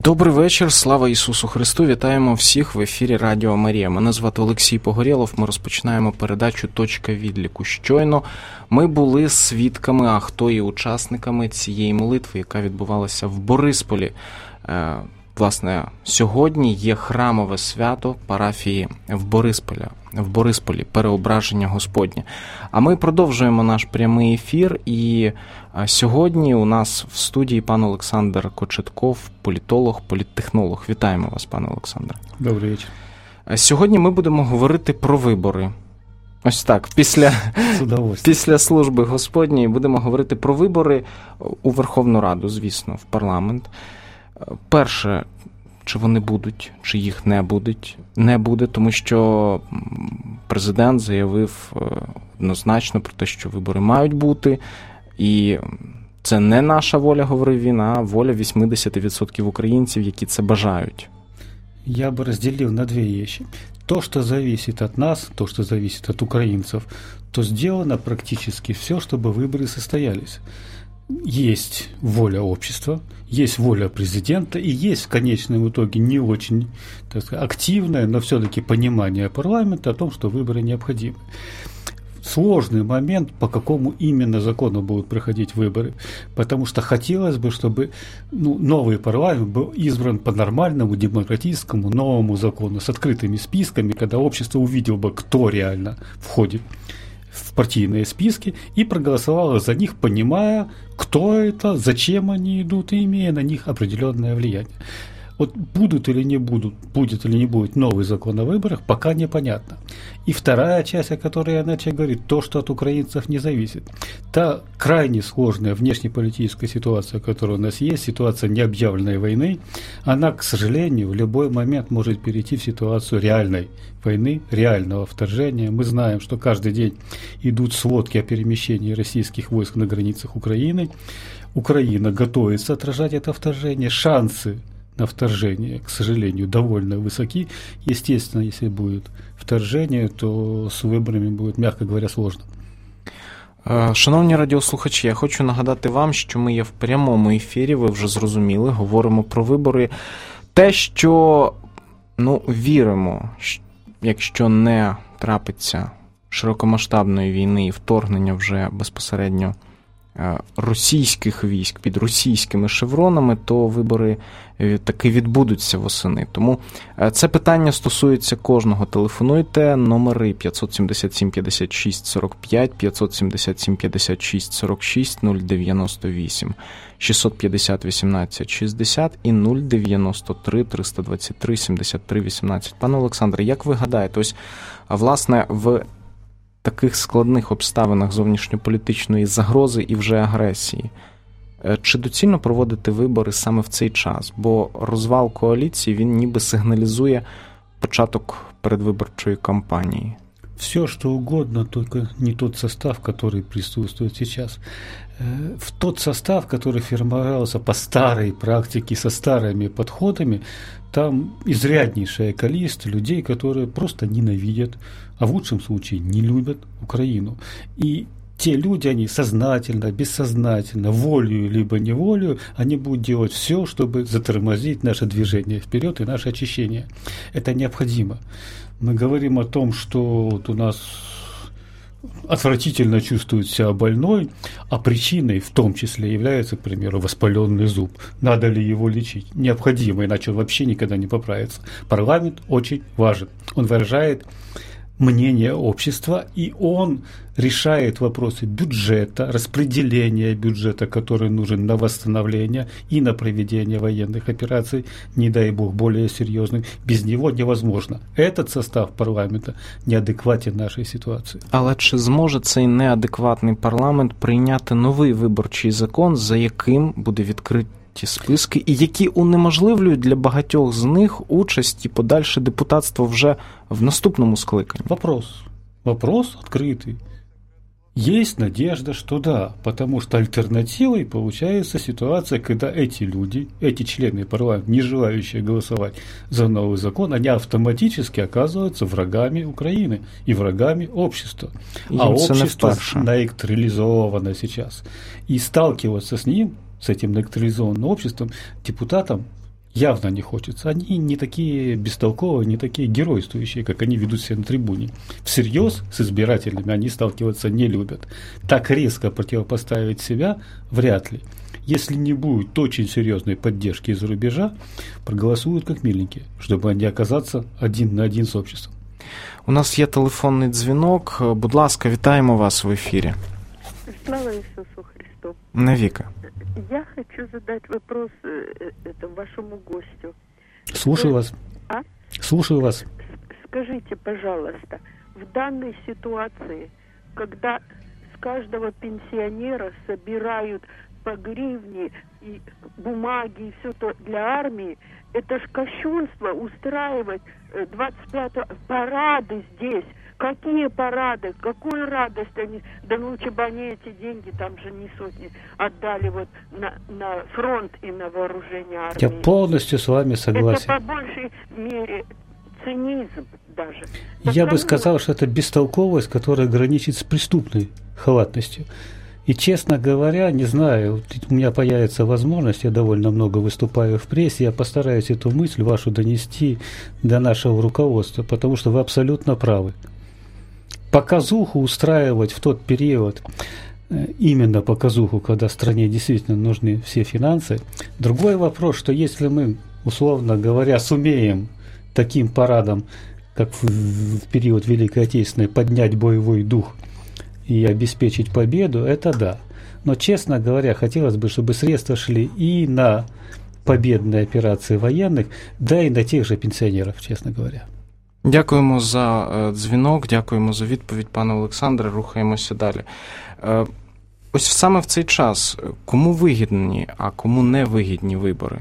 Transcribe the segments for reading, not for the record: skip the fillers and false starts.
Добрий вечір, слава Ісусу Христу, вітаємо всіх в ефірі Радіо Марія. Мене звати Олексій Погорєлов, ми розпочинаємо передачу «Точка відліку». Щойно ми були свідками, а хто і учасниками цієї молитви, яка відбувалася в Борисполі. Власне, сьогодні є храмове свято парафії в Борисполі, переображення Господнє. А ми продовжуємо наш прямий ефір, і сьогодні у нас в студії пан Олександр Кочетков, політолог, політтехнолог. Вітаємо вас, пане Олександре. Добрий вечір. Сьогодні ми будемо говорити про вибори. Ось так, після служби Господньої будемо говорити про вибори у Верховну Раду, звісно, в парламент. Перше, чи вони будуть, чи їх не буде, тому що президент заявив однозначно про те, що вибори мають бути, і це не наша воля, говорив він, а воля 80% українців, які це бажають. Я бы разделил на две вещи. То, что зависит от нас, то, что зависит от украинцев, то сделано практически все, чтобы выборы состоялись. Есть воля общества, есть воля президента и есть в конечном итоге не очень, так сказать, активное, но все-таки понимание парламента о том, что выборы необходимы. Сложный момент, по какому именно закону будут проходить выборы, потому что хотелось бы, чтобы новый парламент был избран по нормальному, демократическому, новому закону, с открытыми списками, когда общество увидело бы, кто реально входит в партийные списки и проголосовало за них, понимая, кто это, зачем они идут, и имея на них определенное влияние. Вот будет или не будет новый закон о выборах, пока непонятно. И вторая часть, о которой я начал говорить, то, что от украинцев не зависит. Та крайне сложная внешнеполитическая ситуация, которая у нас есть, ситуация необъявленной войны, она, к сожалению, в любой момент может перейти в ситуацию реальной войны, реального вторжения. Мы знаем, что каждый день идут сводки о перемещении российских войск на границах Украины. Украина готовится отражать это вторжение. Шансы на вторжение, к сожалению, довольно высоки. Естественно, если будет вторжение, то з виборами буде, м'яко говоря, сложно. Шановні радіослухачі, я хочу нагадати вам, що ми є в прямому ефірі, ви вже зрозуміли, говоримо про вибори. Те, що, віримо, якщо не трапиться широкомасштабної війни і вторгнення вже безпосередньо російських військ під російськими шевронами, то вибори таки відбудуться восени. Тому це питання стосується кожного. Телефонуйте, номери 577 56 45, 577 56 46, 098 650 18 60 і 093 323 73 18. Пане Олександре, як ви гадаєте, ось, власне, в таких складних обставинах зовнішньополітичної загрози і вже агресії, чи доцільно проводити вибори саме в цей час? Бо розвал коаліції, він ніби сигналізує початок передвиборчої кампанії. Все, что угодно, только не тот состав, который присутствует сейчас. В тот состав, который формировался по старой практике, со старыми подходами, там изряднейшее количество людей, которые просто ненавидят, а в лучшем случае не любят Украину. И те люди, они сознательно, бессознательно, волею либо неволею, они будут делать все, чтобы затормозить наше движение вперед и наше очищение. Это необходимо. Мы говорим о том, что вот у нас отвратительно чувствует себя больной, а причиной в том числе является, к примеру, воспаленный зуб. Надо ли его лечить? Необходимо, иначе он вообще никогда не поправится. Парламент очень важен. Он выражает мнение общества, и он решает вопросы бюджета, распределения бюджета, который нужен на восстановление и на проведение военных операций, не дай бог, более серьезных. Без него невозможно. Этот состав парламента неадекватен нашій ситуації. Але чи зможе цей неадекватний парламент прийняти новий виборчий закон, за яким буде відкриті списки, і які унеможливлюють для багатьох з них участь і подальше депутатство вже в наступному скликанні? Вопрос открытый. Есть надежда, что да, потому что альтернативой получается ситуация, когда эти люди, эти члены парламента, не желающие голосовать за новый закон, они автоматически оказываются врагами Украины и врагами общества. А общество наэлектролизовано сейчас. И сталкиваться с ним, с этим наэлектролизованным обществом, депутатам Явно не хочется. Они не такие бестолковые, не такие геройствующие, как они ведут себя на трибуне. Всерьез с избирателями они сталкиваться не любят. Так резко противопоставить себя вряд ли. Если не будет очень серьезной поддержки из-за рубежа, проголосуют как миленькие, чтобы не оказаться один на один с обществом. У нас є телефонний дзвінок. Будь ласка, вітаємо вас в ефірі. Слава Иисусу Христу. Навіки. Я хочу задать вопрос вашему гостю. Слушаю вас. Слушаю вас. Скажите, пожалуйста, в данной ситуации, когда с каждого пенсионера собирают по гривне и бумаги и все то для армии, это ж кощунство устраивать 25-го парады здесь. Какие парады? Какую радость они? Да лучше бы они эти деньги, там же не сотни, отдали вот на фронт и на вооружение армии. Я полностью с вами согласен. Это по большей мере цинизм даже. Я бы сказал, что это бестолковость, которая граничит с преступной халатностью. И, честно говоря, не знаю, у меня появится возможность, я довольно много выступаю в прессе, я постараюсь эту мысль вашу донести до нашего руководства, потому что вы абсолютно правы. Показуху устраивать в тот период, именно показуху, когда стране действительно нужны все финансы. Другой вопрос, что если мы, условно говоря, сумеем таким парадом, как в период Великой Отечественной, поднять боевой дух и обеспечить победу, это да. Но, честно говоря, хотелось бы, чтобы средства шли и на победные операции военных, да и на тех же пенсионеров, честно говоря. Дякуємо за дзвінок, дякуємо за відповідь, пане Олександре. Рухаємося далі. Ось саме в цей час кому вигідні, а кому не вигідні вибори?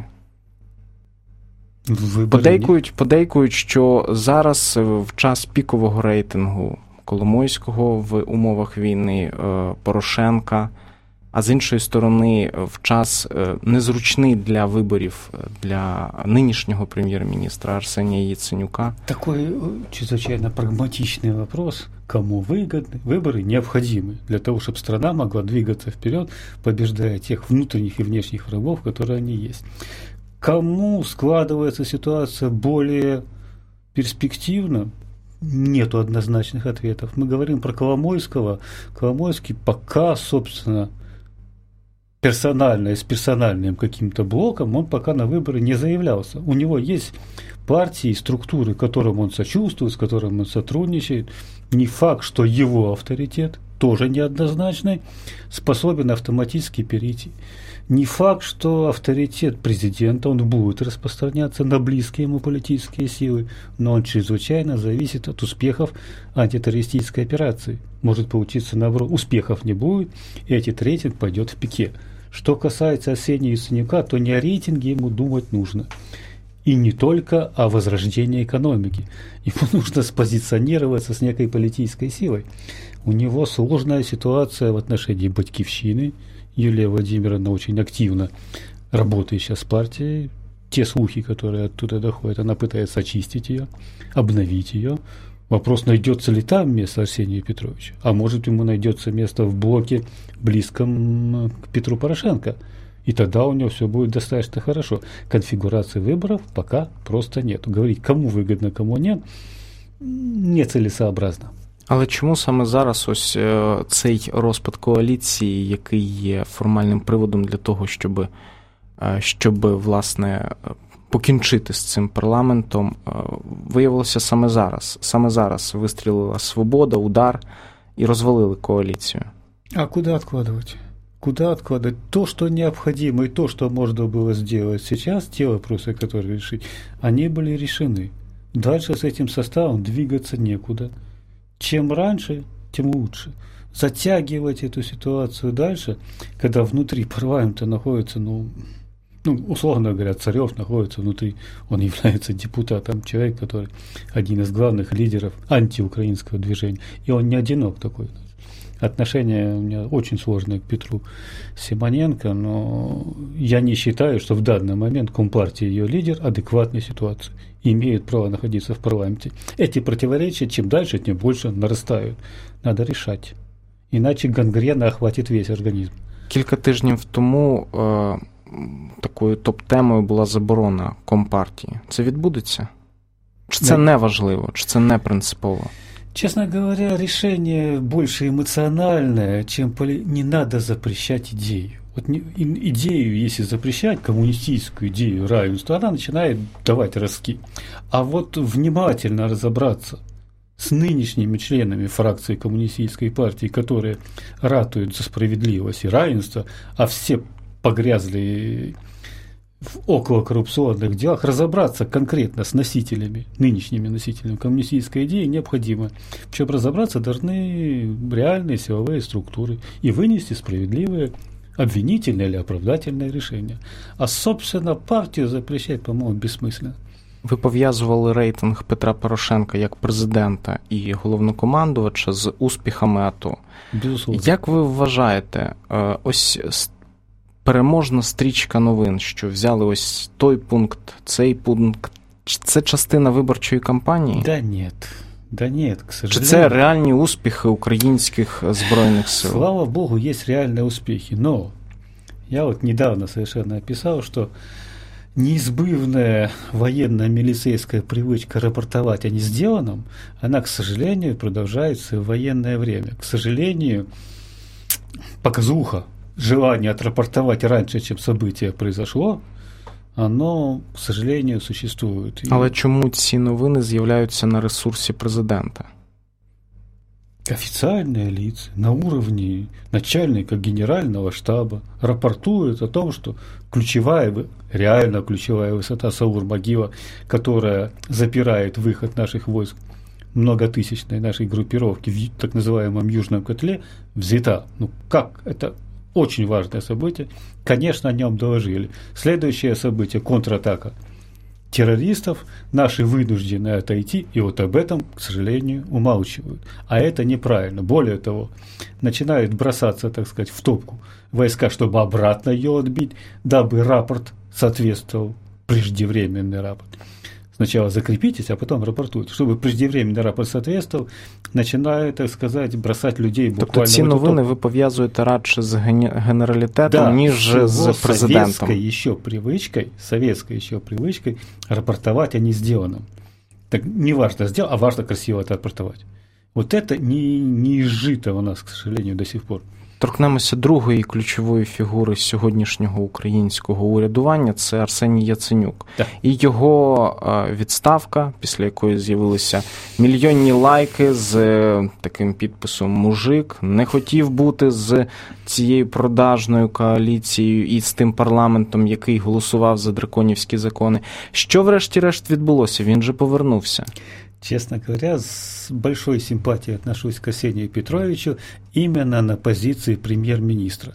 Подейкують, що зараз в час пікового рейтингу Коломойського в умовах війни, Порошенка, а з іншої сторони в час незручний для виборів для нынешнего премьер-министра Арсения Яценюка. Такой чрезвычайно прагматичный вопрос. Кому выгодны? Выборы необходимы для того, чтобы страна могла двигаться вперед, побеждая тех внутренних и внешних врагов, которые они есть. Кому складывается ситуация более перспективно? Нету однозначных ответов. Мы говорим про Коломойского. Коломойский пока, собственно, персонально, с персональным каким-то блоком, он пока на выборы не заявлялся. У него есть партии, структуры, которым он сочувствует, с которыми он сотрудничает. Не факт, что его авторитет, тоже неоднозначный, способен автоматически перейти. Не факт, что авторитет президента, он будет распространяться на близкие ему политические силы, но он чрезвычайно зависит от успехов антитеррористической операции. Может получиться наоборот, успехов не будет, и этот рейтинг пойдет в пике. Что касается Арсения Яценюка, то не о рейтинге ему думать нужно. И не только о возрождении экономики. Ему нужно спозиционироваться с некой политической силой. У него сложная ситуация в отношении Батькивщины. Юлия Владимировна очень активно работает сейчас с партией. Те слухи, которые оттуда доходят, она пытается очистить ее, обновить ее. Вопрос, найдется ли там место Арсению Петровичу, а может ему найдется место в блоке, близком к Петру Порошенко. И тогда у него все будет достаточно хорошо. Конфигурации выборов пока просто нет. Говорить, кому выгодно, кому нет, нецелесообразно. Але чому саме зараз ось цей розпад коаліції, який є формальним приводом для того, щоб власне, покінчити з цим парламентом, виявилося саме зараз? Саме зараз вистрілила «Свобода», «Удар» і розвалили коаліцію. А куда откладывать? Куда откладывать? То, что необходимо, и то, что можно было сделать сейчас, те вопросы, которые решить, они были решены. Дальше с этим составом двигаться некуда. Чем раньше, тем лучше. Затягивать эту ситуацию дальше, когда внутри парламента находится, условно говоря, Царев находится внутри, он является депутатом, человек, который один из главных лидеров антиукраинского движения, и он не одинок такой. Отношения у меня очень сложные к Петру Симоненко, но я не считаю, что в данный момент Компартия и ее лидер адекватной ситуации, имеют право находиться в парламенте. Эти противоречия чем дальше, тем больше нарастают. Надо решать. Иначе гангрена охватит весь организм. Кілька тижнів тому такою топ-темою була заборона Компартії. Це відбудеться? Чи це не важливо, чи це не принципово? Честно говоря, решение больше эмоциональное, чем не надо запрещать идею. Вот идею, если запрещать, коммунистическую идею равенства, она начинает давать ростки. А вот внимательно разобраться с нынешними членами фракции Коммунистической партии, которые ратуют за справедливость и равенство, а все погрязли в околокоррупционных делах, разобраться конкретно с носителями, нынешними носителями коммунистической идеи необходимо. Причем разобраться должны реальные силовые структуры и вынести справедливые обвинительное или оправдательное решение. А, собственно, партию запрещать, по-моему, бессмысленно. Ви пов'язували рейтинг Петра Порошенка як президента і головнокомандувача з успіхами АТО. Безусловно. Як ви вважаєте, ось переможна стрічка новин, що взяли ось той пункт, цей пункт, це частина виборчої кампанії? Да нет, к сожалению. Чи це реальні успіхи українських Збройних сил? Слава Богу, есть реальные успехи, но я вот недавно совершенно описал, что неизбывная военно-милицейская привычка рапортовать о несделанном, она, к сожалению, продолжается в военное время. К сожалению, показуха, желание отрапортовать раньше, чем событие произошло, оно, к сожалению, существует. Але чому ці новини з'являються на ресурсі президента? Официальные лица на уровне начальника генерального штаба рапортуют о том, что реально ключевая высота Саур-Могила, которая запирает выход наших войск, многотысячной нашей группировки в так называемом Южном котле, взята. Ну как? Это очень важное событие. Конечно, о нем доложили. Следующее событие – контратака террористов, наши вынуждены отойти, и вот об этом, к сожалению, умалчивают. А это неправильно. Более того, начинают бросаться, так сказать, в топку войска, чтобы обратно ее отбить, дабы рапорт соответствовал, преждевременный рапорт. Сначала закрепитесь, а потом рапортуйте. Чтобы преждевременный рапорт соответствовал, начинают, так сказать, бросать людей буквально. Тобто ці новини ви пов'язуєте радше з генералітетом, ніж з президентом. Советской еще привычкой рапортовать о несделанном. Так не важно сделать, а важно красиво это рапортовать. Вот это не изжито у нас, к сожалению, до сих пор. Торкнемося другої ключової фігури сьогоднішнього українського урядування – це Арсеній Яценюк. Так. І його відставка, після якої з'явилися мільйонні лайки з таким підписом «Мужик», не хотів бути з цією продажною коаліцією і з тим парламентом, який голосував за драконівські закони. Що врешті-решт відбулося? Він же повернувся. Честно говоря, с большой симпатией отношусь к Арсению Петровичу именно на позиции премьер-министра.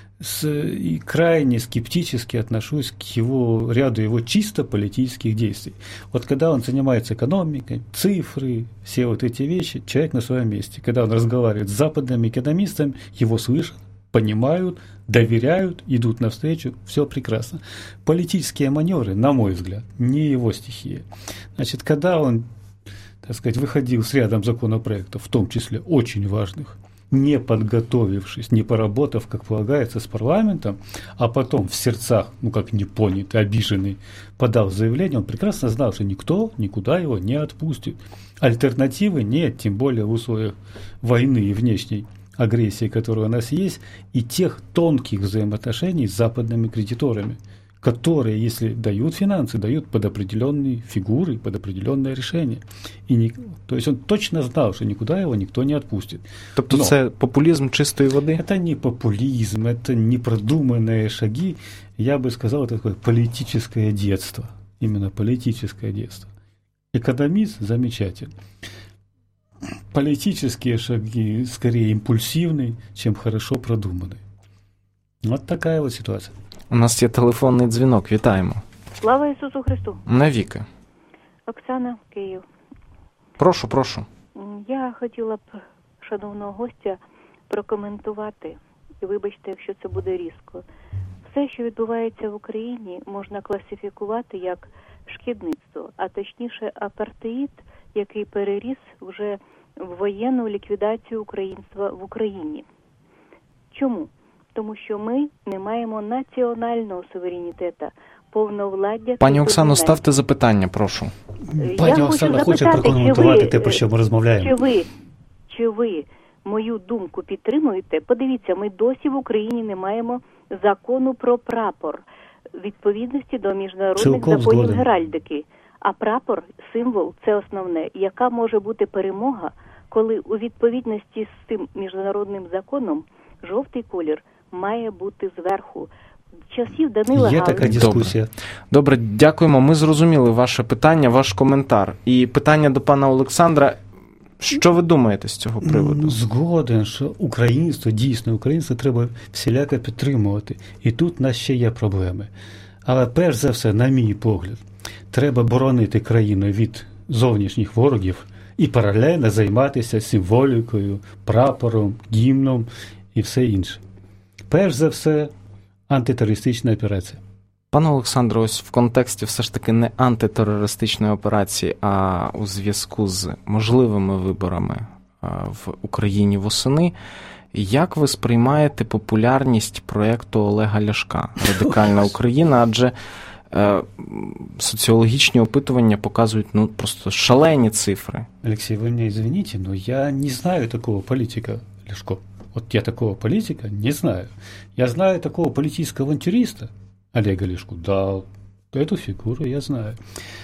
И крайне скептически отношусь к ряду его чисто политических действий. Вот когда он занимается экономикой, цифры, все вот эти вещи, человек на своем месте. Когда он разговаривает с западными экономистами, его слышат, понимают, доверяют, идут навстречу, все прекрасно. Политические маневры, на мой взгляд, не его стихия. Значит, когда он, так сказать, выходил с рядом законопроектов, в том числе очень важных, не подготовившись, не поработав, как полагается, с парламентом, а потом в сердцах, как непонятый, обиженный, подал заявление, он прекрасно знал, что никто никуда его не отпустит. Альтернативы нет, тем более в условиях войны и внешней агрессии, которая у нас есть, и тех тонких взаимоотношений с западными кредиторами, которые, если дают финансы, дают под определенные фигуры, под определенное решение. То есть он точно знал, что никуда его никто не отпустит. Тобто це популизм чистої води? Это не популизм, это непродуманные шаги. Я бы сказал, это такое политическое детство. Именно политическое детство. Экономист замечательный. Политические шаги скорее импульсивные, чем хорошо продуманные. Вот такая вот ситуация. У нас є телефонний дзвінок. Вітаємо. Слава Ісусу Христу. Навіки. Оксана, Київ. Прошу. Я хотіла б шановного гостя прокоментувати, і вибачте, якщо це буде різко. Все, що відбувається в Україні, можна класифікувати як шкідництво, а точніше апартеїд, який переріс вже в воєнну ліквідацію українства в Україні. Чому? тому що ми не маємо національного суверенітету, повновладдя. Пані Оксано, ставте запитання, прошу. Пані Оксано хоче прокоментувати те, про що ми розмовляємо. Чи ви мою думку підтримуєте? Подивіться, ми досі в Україні не маємо закону про прапор відповідності до міжнародних законів геральдики. А прапор, символ, це основне. Яка може бути перемога, коли у відповідності з цим міжнародним законом жовтий колір має бути зверху? Часів Данила Галицького. Є така дискусія. Добре, дякуємо. Ми зрозуміли ваше питання, ваш коментар. І питання до пана Олександра. Що ви думаєте з цього приводу? Згоден, що українство, дійсно українство треба всіляко підтримувати. І тут в нас ще є проблеми. Але перш за все, на мій погляд, треба боронити країну від зовнішніх ворогів і паралельно займатися символікою, прапором, гімном і все інше. Перш за все, антитерористична операція. Пане Олександре, ось в контексті все ж таки не антитерористичної операції, а у зв'язку з можливими виборами в Україні восени, як ви сприймаєте популярність проєкту Олега Ляшка «Радикальна Україна», адже соціологічні опитування показують просто шалені цифри. Алексей, вы меня извините, но я не знаю такого политика, Ляшко. Вот я такого политика не знаю. Я знаю такого политического авантюриста, Олега Ляшку, да, эту фигуру я знаю.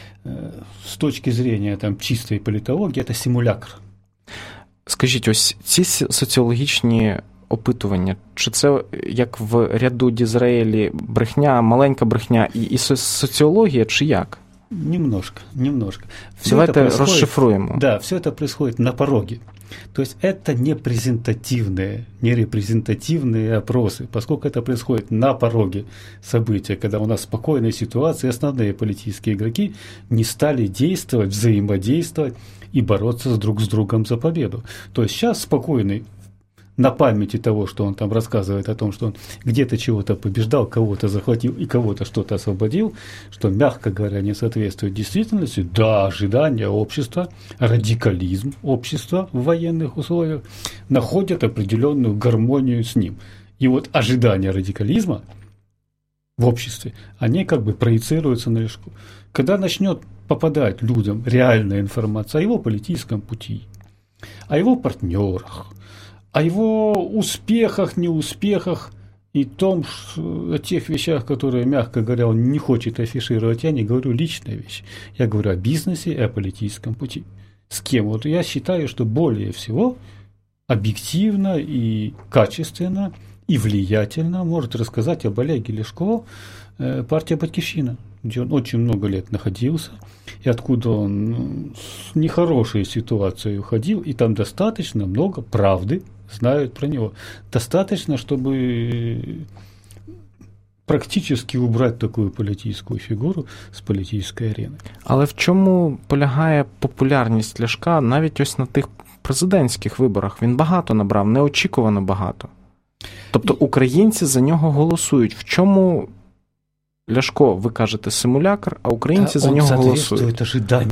С точки зрения чистой политологии, это симулякр. Скажіть, ось ці соціологічні опитування, чи це, як в ряду Дізраїлі, брехня, маленька брехня і соціологія, чи як? Немножко. Давайте расшифруем. Да, все это происходит на пороге. То есть это не презентативные, не репрезентативные опросы, поскольку это происходит на пороге события, когда у нас спокойная ситуация, основные политические игроки не стали действовать, взаимодействовать и бороться друг с другом за победу. То есть сейчас спокойный, на памяти того, что он там рассказывает о том, что он где-то чего-то побеждал, кого-то захватил и кого-то что-то освободил, что, мягко говоря, не соответствует действительности, да, ожидания общества, радикализм общества в военных условиях находят определенную гармонию с ним. И вот ожидания радикализма в обществе, они проецируются на Ляшку. Когда начнет попадать людям реальная информация о его политическом пути, о его партнерах, о его успехах, неуспехах и о тех вещах, которые, мягко говоря, он не хочет афишировать. Я не говорю личные вещи. Я говорю о бизнесе и о политическом пути. С кем? Вот я считаю, что более всего объективно и качественно и влиятельно может рассказать об Олеге Ляшко партия «Батьківщина», где он очень много лет находился, и откуда он с нехорошей ситуацией уходил, и там достаточно много правды знают про него. Достаточно, чтобы практически убрать такую політичну фігуру з політичної арени. Але в чому полягає популярність Ляшка навіть ось на тих президентських виборах? Він багато набрав, неочікувано багато. Тобто українці за нього голосують. В чому Ляшко, ви кажете, симулякр, а українці за нього голосують?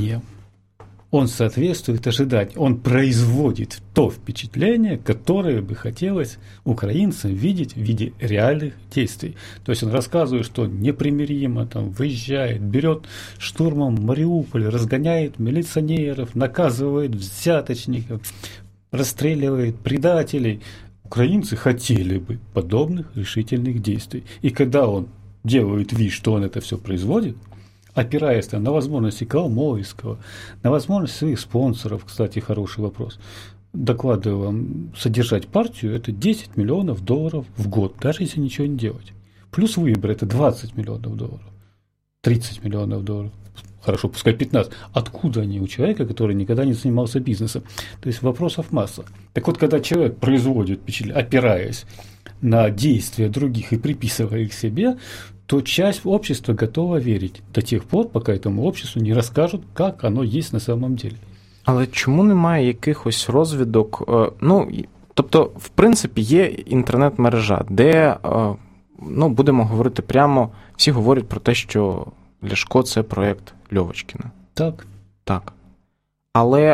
Он соответствует ожиданиям. Он производит то впечатление, которое бы хотелось украинцам видеть в виде реальных действий. То есть он рассказывает, что непримиримо выезжает, берет штурмом Мариуполь, разгоняет милиционеров, наказывает взяточников, расстреливает предателей. Украинцы хотели бы подобных решительных действий. И когда он делает вид, что он это все производит, опираясь на возможности Коломойского, на возможности своих спонсоров, кстати, хороший вопрос, докладываю вам, содержать партию – это 10 миллионов долларов в год, даже если ничего не делать. Плюс выборы – это 20 миллионов долларов, 30 миллионов долларов, хорошо, пускай 15. Откуда они у человека, который никогда не занимался бизнесом? То есть вопросов масса. Так вот, когда человек производит впечатление, опираясь на действия других и приписывая их себе, то часть общества готова верить до тех пор, пока этому обществу не розкажуть, як воно є на самом деле. Але чому немає якихось розвідок? Тобто, в принципі, є інтернет-мережа, де, будемо говорити прямо, всі говорять про те, що Ляшко – це проєкт Льовочкіна. Так. Але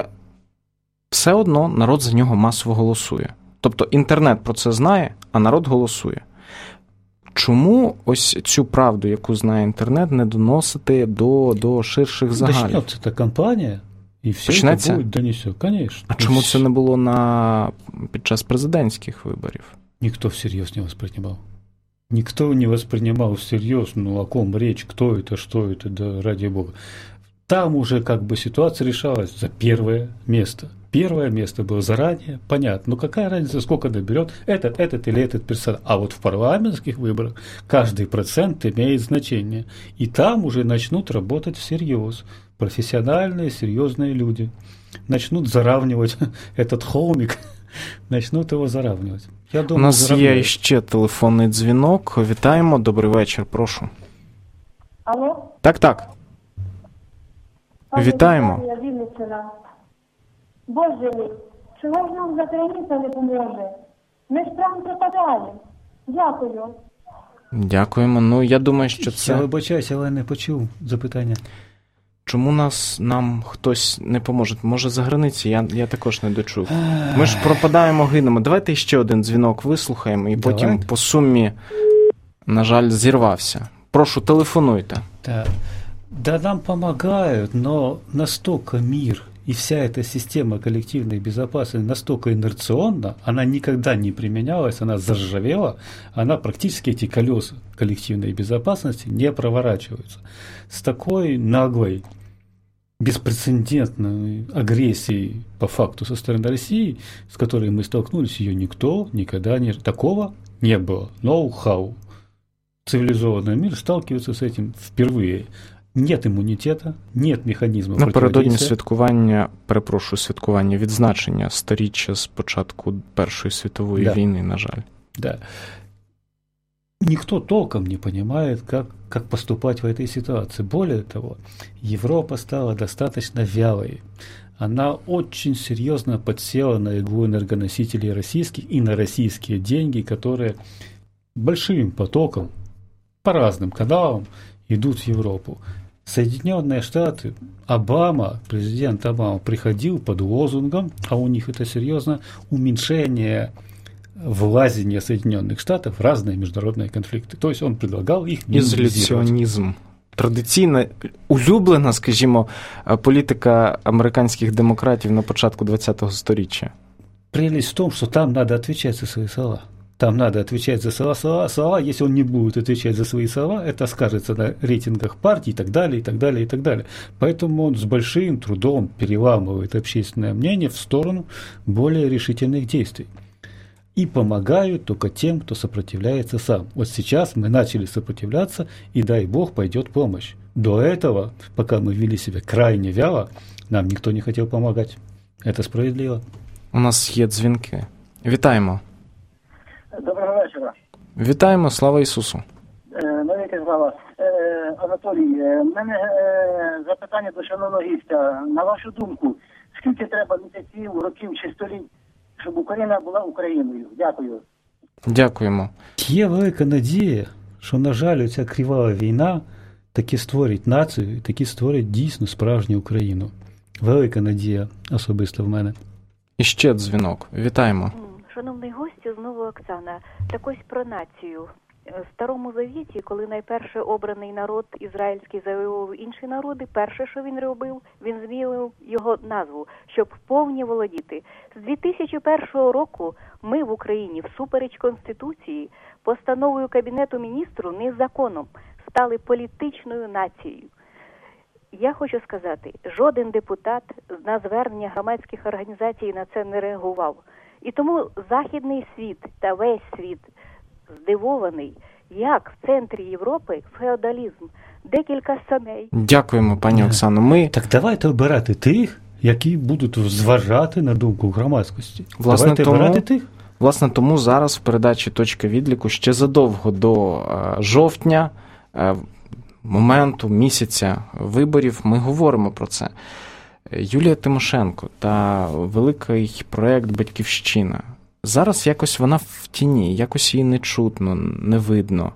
все одно народ за нього масово голосує. Тобто інтернет про це знає, а народ голосує. чому ось цю правду, яку знає інтернет, не доносити до ширших загалів? Почнеться ця кампанія, і все Почнеться? це буде донесено. Конечно. А чому це не було під час президентських виборів? Никто всерьез не воспринимал. Никто не воспринимал всерьез, о ком речь, кто это, что это, да ради бога. Там уже ситуация решалась за первое место. Первое место было заранее понятно. Какая разница, сколько наберет этот или этот персонаж. А вот в парламентских выборах каждый процент имеет значение. И там уже начнут работать всерьез. Профессиональные, серьезные люди. Начнут заравнивать этот холмик, начнут его заравнивать. Я думаю, у нас є ще телефонний дзвінок. Вітаємо, добрий вечір, прошу. Алло? Так. Вітаємо. Я Вінниччина. Боже мій, чого ж нам Закар'янця не поможе? Ми ж прям пропадаємо. Дякую. Дякуємо. Я думаю, що це... Я вибачаюся, але не почув запитання. Чому нам хтось не поможе? Може, за границі? Я також не дочув. Ми ж пропадаємо, гинемо. Давайте ще один дзвінок вислухаємо, і потім по сумі, на жаль, зірвався. Прошу, телефонуйте. Да, нам помогают, но настолько мир и вся эта система коллективной безопасности настолько инерционна, она никогда не применялась, она заржавела, она практически, эти колеса коллективной безопасности не проворачиваются. С такой наглой, беспрецедентной агрессией по факту со стороны России, с которой мы столкнулись, ее никто никогда не... Такого не было. Ноу-хау. Цивилизованный мир сталкивается с этим впервые. Нет імунітету, нет механізму напередодні святкування відзначення сторіччя з початку Першої світової війни, на жаль. Да. Никто толком не понимает, как поступать в этой ситуации. Более того, Европа стала достаточно вялой. Она очень серьезно подсела на иглу энергоносителей российских и на российские деньги, которые большим потоком по разным каналам идут в Европу. Соединенные Штаты, президент Обама приходил под лозунгом, а у них это серьезно, уменьшение влазения Соединенных Штатов в разные международные конфликты. То есть он предлагал их минимизировать. Ізоляціонізм. Традиційна, улюблена, скажімо, політика американських демократів на початку 20-го сторіччя. Прелесть в том, что там надо отвечать за свои слова. Там надо отвечать за слова. Если он не будет отвечать за свои слова, это скажется на рейтингах партий и так далее, и так далее, и так далее. Поэтому он с большим трудом переламывает общественное мнение в сторону более решительных действий. И помогают только тем, кто сопротивляется сам. Вот сейчас мы начали сопротивляться, и дай бог пойдет помощь. До этого, пока мы вели себя крайне вяло, нам никто не хотел помогать. Это справедливо. У нас є дзвінки. Вітаємо. Доброго вечора. Вітаємо, слава Ісусу. Навіки слава. Анатолій, в мене запитання до шановного гостя. На вашу думку, скільки треба місяців, років чи століть, щоб Україна була Україною? Дякую. Дякуємо. Є велика надія, що, на жаль, ця крива війна таки створить націю, таки створить дійсно справжню Україну. Велика надія особисто в мене. І ще дзвінок. Вітаємо. Шановний гостю, знову Оксана. Так ось про націю. В Старому Завіті, коли найперше обраний народ ізраїльський завоював інші народи, перше, що він робив, він змінив його назву, щоб вповні володіти. З 2001 року ми в Україні, всупереч Конституції, постановою Кабінету міністрів, не законом, стали політичною нацією. Я хочу сказати, жоден депутат на звернення громадських організацій на це не реагував. І тому Західний світ та весь світ здивований, як в центрі Європи феодалізм, декілька сімей. Дякуємо, пані Оксано. Так давайте обирати тих, які будуть зважати на думку громадськості. Власне, тому зараз в передачі «Точка відліку» ще задовго до жовтня, моменту, місяця виборів, ми говоримо про це. Юлія Тимошенко та великий проєкт «Батьківщина». Зараз якось вона в тіні, якось її не чутно, не видно.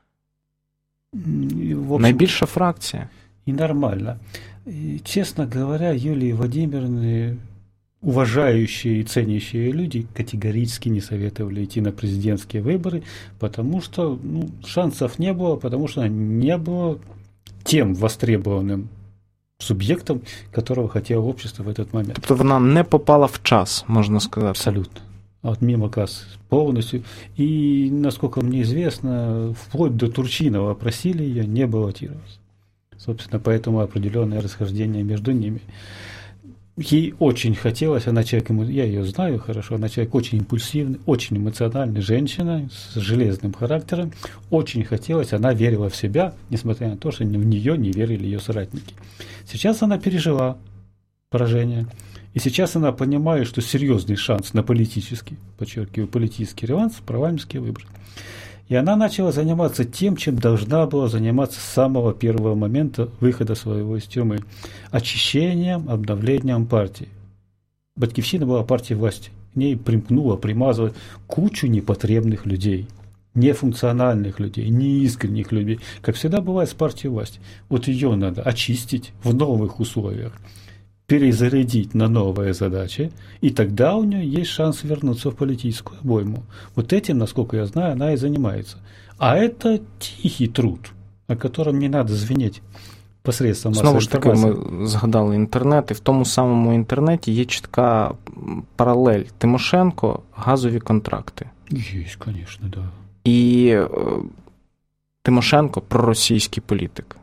Найбільша фракція. И нормально. И, честно говоря, Юлии Владимировны уважающие и ценящие люди категорически не советовали идти на президентские выборы, потому что шансов не было, потому что не было тем востребованным суб'єктом, которого хотело общество в этот момент. Тобто вона не попала в час, можна сказати. Абсолютно. От мимо касс полностью. И, насколько мне известно, вплоть до Турчинова просили ее не баллотироваться. Собственно, поэтому определенное расхождение между ними. Ей очень хотелось, она человек, я ее знаю хорошо, она человек очень импульсивный, очень эмоциональный, женщина с железным характером. Очень хотелось, она верила в себя, несмотря на то, что в нее не верили ее соратники. Сейчас она пережила поражение. И сейчас она понимает, что серьезный шанс на политический, подчеркиваю, политический реванш – парламентские выборы. И она начала заниматься тем, чем должна была заниматься с самого первого момента выхода своего из тюрьмы – очищением, обновлением партии. Батьківщина была партией власти. К ней примкнула, примазывала кучу непотребных людей, нефункциональных людей, неискренних людей, как всегда бывает с партией власти. Вот ее надо очистить в новых условиях, перезарядить на новые задачи, и тогда у нее есть шанс вернуться в политическую обойму. Вот этим, насколько я знаю, она и занимается. А это тихий труд, о котором не надо звенеть посредством Знову ж таки, ми згадали інтернет, і в тому самому інтернеті є чітка паралель. Тимошенко, газові контракти. Є, звісно, да. І Тимошенко – проросійський політик.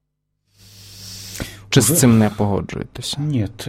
Чи з цим не погоджуєтеся? Нет.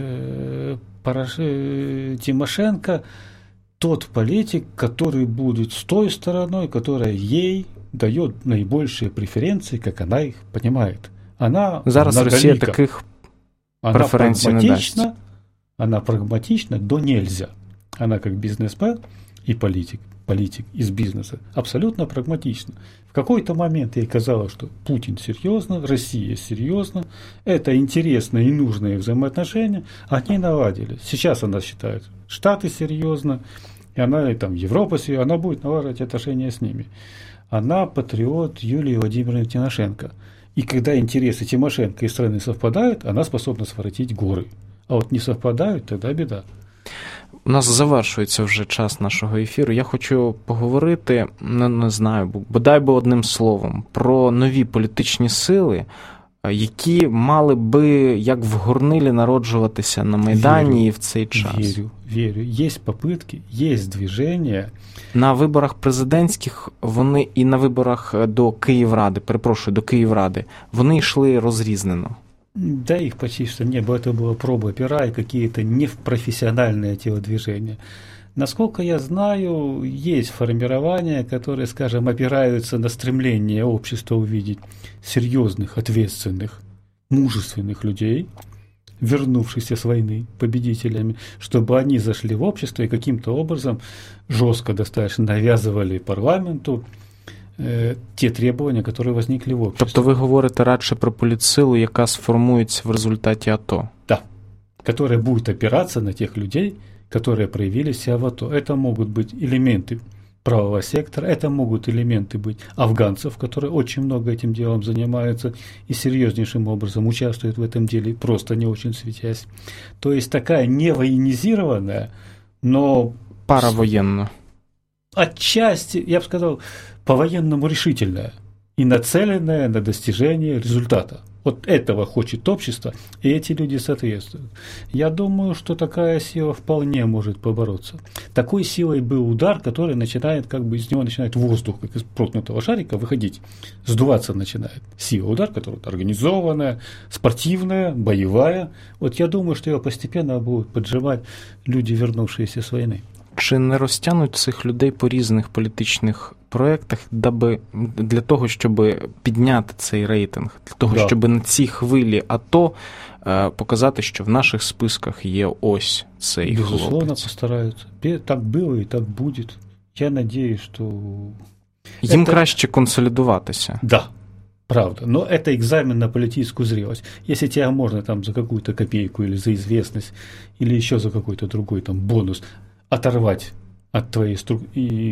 Тимошенко тот политик, который будет с той стороной, которая ей дает наибольшие преференции, как она их понимает. Она зараз Росія таких преференцій не дасть. Она прагматична до нельзя. Она как бизнесмен и политик из бизнеса, абсолютно прагматично. В какой-то момент ей казалось, что Путин серьезно, Россия серьезно, это интересные и нужные взаимоотношения, они наладились. Сейчас она считает, Штаты серьезно, и она, и там, Европа серьезно, она будет налаживать отношения с ними. Она патриот Юлии Владимировны Тимошенко. И когда интересы Тимошенко и страны совпадают, она способна своротить горы. А вот не совпадают, тогда беда. У нас завершується вже час нашого ефіру. Я хочу поговорити, не знаю, бодай би одним словом, про нові політичні сили, які мали би, як в горнилі, народжуватися на Майдані і в цей час. Вірю. Є попитки, є движення. На виборах президентських вони і на виборах до Київради, вони йшли розрізнено. Да, их почти что не было, это была проба пера и какие-то непрофессиональные телодвижения. Насколько я знаю, есть формирования, которые, скажем, опираются на стремление общества увидеть серьезных, ответственных, мужественных людей, вернувшихся с войны победителями, чтобы они зашли в общество и каким-то образом жестко достаточно навязывали парламенту ті требування, які возникли в обществі. Тобто ви говорите радше про політсилу, яка сформується в результаті АТО? Да, которая будет опираться на тех людей, которые проявили себя в АТО. Это могут быть элементы правого сектора, это могут элементы быть афганцев, которые очень много этим делом занимаются и серьезнейшим образом участвуют в этом деле, просто не очень светясь. То есть такая не военизированная, но... Паравоенная. Отчасти, я бы сказал, по-военному решительная и нацеленная на достижение результата. Вот этого хочет общество, и эти люди соответствуют. Я думаю, что такая сила вполне может побороться. Такой силой был удар, который начинает, как бы из него начинает воздух, как из проткнутого шарика, выходить, сдуваться начинает. Сила, удар, которая организованная, спортивная, боевая. Вот я думаю, что ее постепенно будут поджимать люди, вернувшиеся с войны. Чи не розтягнуть цих людей по різних політичних проєктах для того, щоб підняти цей рейтинг, для того, щоб на цій хвилі АТО показати, що в наших списках є ось цей хлопець? Безусловно, постараються. Так було і так буде. Я надеюсь, что... Їм краще консолідуватися. Да, правда. Но это экзамен на политическую зрелость. Если тебя можно там за какую-то копейку или за известность, или еще за какой-то другой там бонус оторвать от твоей структуры и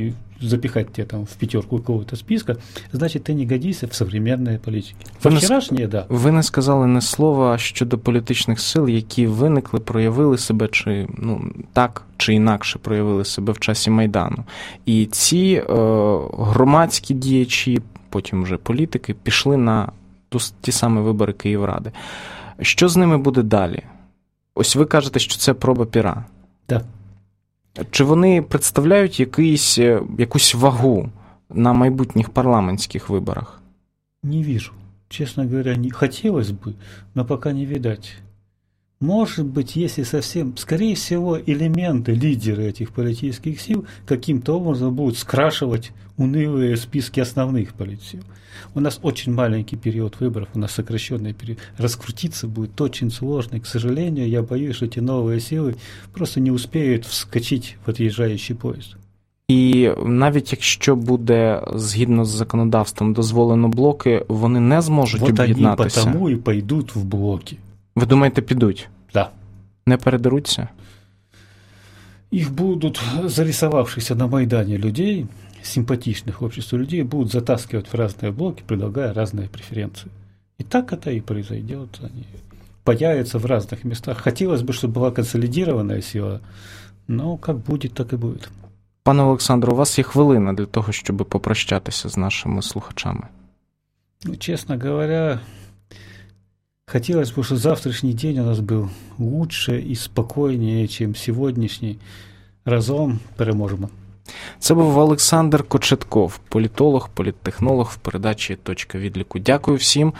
запихать тебя там в пятерку какого-то списка, значит, ты не годишься в современной политике. Вчорашнє, да. Ви не сказали ні слова щодо політичних сил, які виникли, проявили себе, чи так чи інакше проявили себе в часі Майдану. І ці громадські діячі, потім вже політики, пішли на ті самі вибори Київради. Що з ними буде далі? Ось ви кажете, що це проба пера. Так. Чи вони представляють якусь вагу на майбутніх парламентских выборах? Не вижу. Честно говоря, хотелось бы, но пока не видать. Может быть, если совсем... Скорее всего, элементы, лидеры этих политических сил каким-то образом будут скрашивать унылые списки основных политсил. У нас очень маленький период выборов, у нас сокращенный период. Раскрутиться будет очень сложно. И, к сожалению, я боюсь, что эти новые силы просто не успеют вскочить в отъезжающий поезд. І навіть якщо буде, згідно з законодавством, дозволено блоки, вони не зможуть об'єднатися. Вот они потому и пойдут в блоки. Ви думаєте, підуть? Да. Не передеруться? Их будут, зарисовавшихся на Майдане людей, симпатичных обществу людей, будут затаскивать в разные блоки, предлагая разные преференции. И так это и произойдет. Они появятся в разных местах. Хотелось бы, чтобы была консолидированная сила, но как будет, так и будет. Пане Олександре, у вас є хвилина для того, щоб попрощатися з нашими слухачами. Честно говоря, хотелось бы, чтобы завтрашний день у нас был лучше и спокойнее, чем сегодняшний. Разом переможемо. Це був Олександр Кочетков, політолог, політтехнолог в передачі «Точка відліку». Дякую всім.